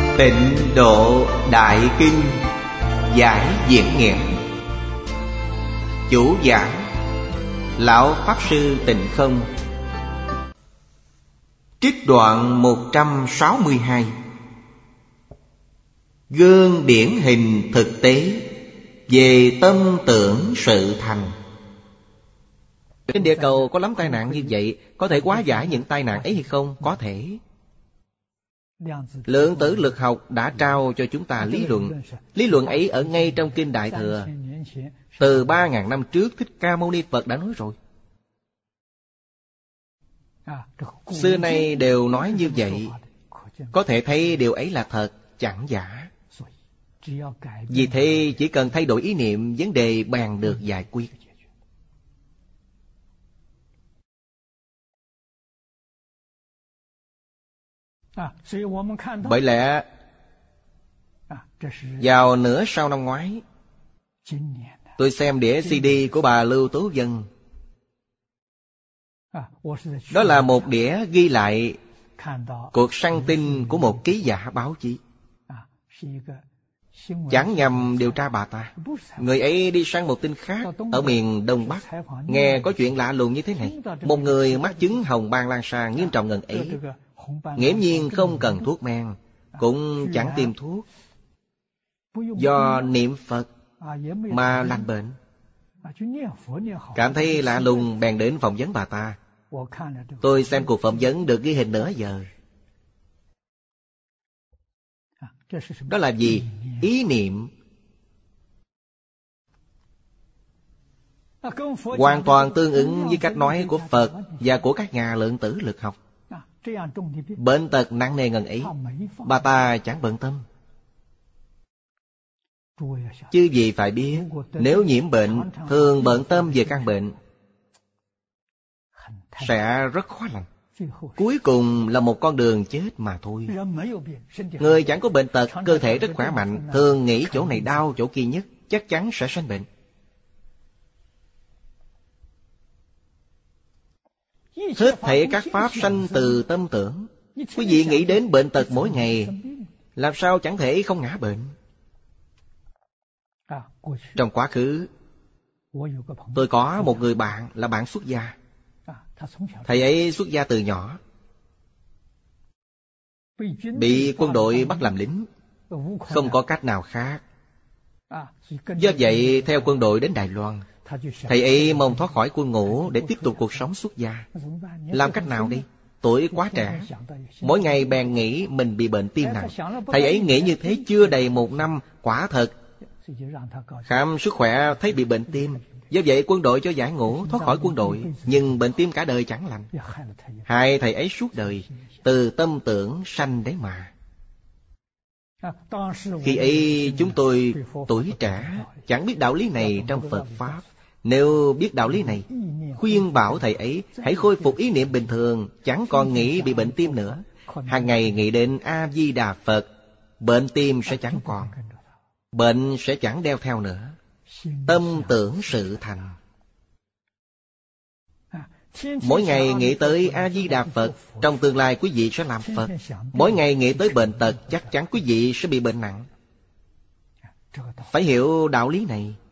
Tịnh Độ Đại Kinh giải diễn nghĩa. Chủ giảng Lão Pháp Sư Tịnh Không. Trích đoạn 162. Gương điển hình thực tế về tâm tưởng sự thành. Trên địa cầu có lắm tai nạn như vậy, có thể hóa giải những tai nạn ấy hay không? Có thể. Lượng tử lực học đã trao cho chúng ta lý luận. Lý luận ấy ở ngay trong Kinh Đại Thừa. Từ 3.000 năm trước Thích Ca Mâu Ni Phật đã nói rồi. Xưa nay đều nói như vậy. Có thể thấy điều ấy là thật, chẳng giả. Vì thế chỉ cần thay đổi ý niệm, vấn đề bèn được giải quyết. Bởi lẽ vào nửa sau năm ngoái, tôi xem đĩa CD của bà Lưu Tố Vân. Đó là một đĩa ghi lại cuộc săn tin của một ký giả báo chí. Chẳng nhằm điều tra bà ta. Người ấy đi săn một tin khác ở miền Đông Bắc. Nghe có chuyện lạ lùng như thế này. Một người mắc chứng hồng ban lan xa nghiêm trọng ngần ấy, nghiễm nhiên không cần thuốc men, cũng chẳng tìm thuốc, do niệm Phật mà lành bệnh. Cảm thấy lạ lùng bèn đến phỏng vấn bà ta. Tôi xem cuộc phỏng vấn được ghi hình nửa giờ. Đó là gì? Ý niệm. Hoàn toàn tương ứng với cách nói của Phật và của các nhà lượng tử lực học. Bệnh tật nặng nề ngần ấy, bà ta chẳng bận tâm. Chứ gì phải biết, nếu nhiễm bệnh, thường bận tâm về căn bệnh, sẽ rất khó lành. Cuối cùng là một con đường chết mà thôi. Người chẳng có bệnh tật, cơ thể rất khỏe mạnh, thường nghĩ chỗ này đau, chỗ kia nhức, chắc chắn sẽ sanh bệnh. Hết thảy các pháp sanh từ tâm tưởng. Quý vị nghĩ đến bệnh tật mỗi ngày, làm sao chẳng thể không ngã bệnh. Trong quá khứ, tôi có một người bạn là bạn xuất gia. Thầy ấy xuất gia từ nhỏ, bị quân đội bắt làm lính, không có cách nào khác. Do vậy theo quân đội đến Đài Loan. Thầy ấy mong thoát khỏi quân ngũ để tiếp tục cuộc sống xuất gia. Làm cách nào đi? Tuổi quá trẻ, mỗi ngày bèn nghĩ mình bị bệnh tim nặng. Thầy ấy nghĩ như thế chưa đầy 1 năm, quả thật khám sức khỏe thấy bị bệnh tim. Do vậy quân đội cho giải ngũ, thoát khỏi quân đội, nhưng bệnh tim cả đời chẳng lành, hại thầy ấy suốt đời. Từ tâm tưởng sanh đấy mà. Khi ấy chúng tôi tuổi trẻ, chẳng biết đạo lý này trong Phật Pháp. Nếu biết đạo lý này, khuyên bảo thầy ấy hãy khôi phục ý niệm bình thường, chẳng còn nghĩ bị bệnh tim nữa. Hàng ngày nghĩ đến A-di-đà Phật, bệnh tim sẽ chẳng còn, bệnh sẽ chẳng đeo theo nữa. Tâm tưởng sự thành. Mỗi ngày nghĩ tới A-di-đà Phật, trong tương lai quý vị sẽ làm Phật. Mỗi ngày nghĩ tới bệnh tật, chắc chắn quý vị sẽ bị bệnh nặng. Phải hiểu đạo lý này.